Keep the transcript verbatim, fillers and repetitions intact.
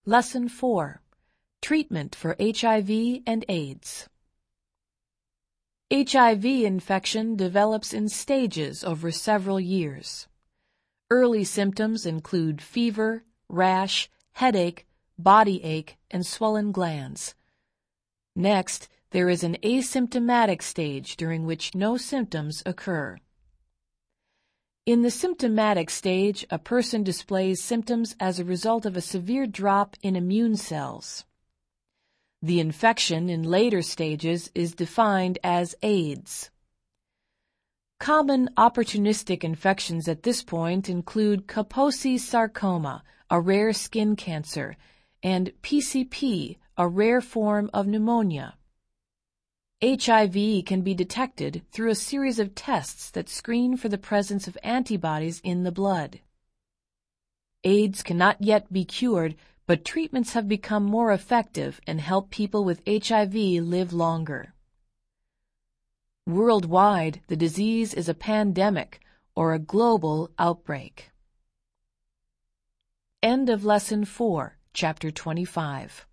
Lesson four. Treatment for H I V and AIDS. H I V infection develops in stages over several years. Early symptoms include fever, rash, headache, body ache, and swollen glands. Next, there is an asymptomatic stage during which no symptoms occur. In the symptomatic stage, a person displays symptoms as a result of a severe drop in immune cells. The infection in later stages is defined as AIDS. Common opportunistic infections at this point include Kaposi sarcoma, a rare skin cancer, and P C P, a rare form of pneumonia. H I V can be detected through a series of tests that screen for the presence of antibodies in the blood. AIDS cannot yet be cured, but treatments have become more effective and help people with H I V live longer. Worldwide, the disease is a pandemic or a global outbreak. End of Lesson four, Chapter twenty-five.